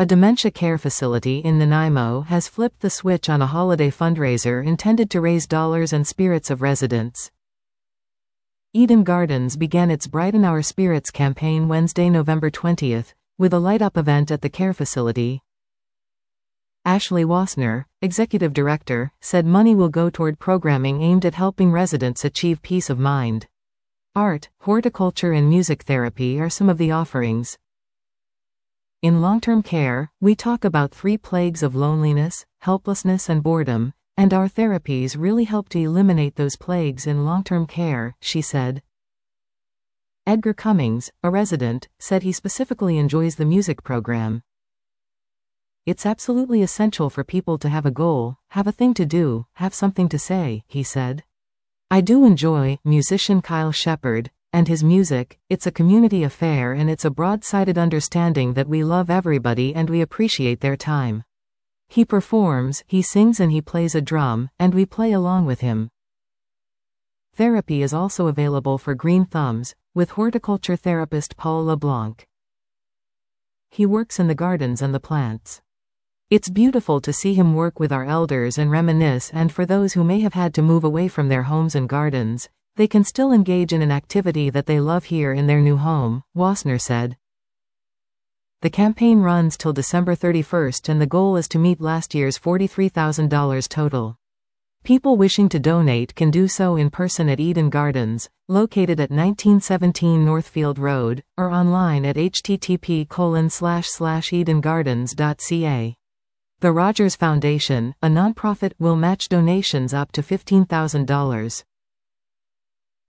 A dementia care facility in Nanaimo has flipped the switch on a holiday fundraiser intended to raise dollars and spirits of residents. Eden Gardens began its Brighten Our Spirits campaign Wednesday, November 20th, with a light-up event at the care facility. Ashley Wassner, executive director, said money will go toward programming aimed at helping residents achieve peace of mind. Art, horticulture and music therapy are some of the offerings. In long-term care, we talk about 3 plagues of loneliness, helplessness and boredom, and our therapies really help to eliminate those plagues in long-term care, she said. Edgar Cummings, a resident, said he specifically enjoys the music program. It's absolutely essential for people to have a goal, have a thing to do, have something to say, he said. I do enjoy musician Kyle Shepard and his music. It's a community affair and it's a broad-sided understanding that we love everybody and we appreciate their time. He performs, he sings and he plays a drum, and we play along with him. Therapy is also available for green thumbs, with horticulture therapist Paul LeBlanc. He works in the gardens and the plants. It's beautiful to see him work with our elders and reminisce, and for those who may have had to move away from their homes and gardens, they can still engage in an activity that they love here in their new home, Wassner said. The campaign runs till December 31st and the goal is to meet last year's $43,000 total. People wishing to donate can do so in person at Eden Gardens, located at 1917 Northfield Road, or online at http://edengardens.ca. The Rogers Foundation, a nonprofit, will match donations up to $15,000.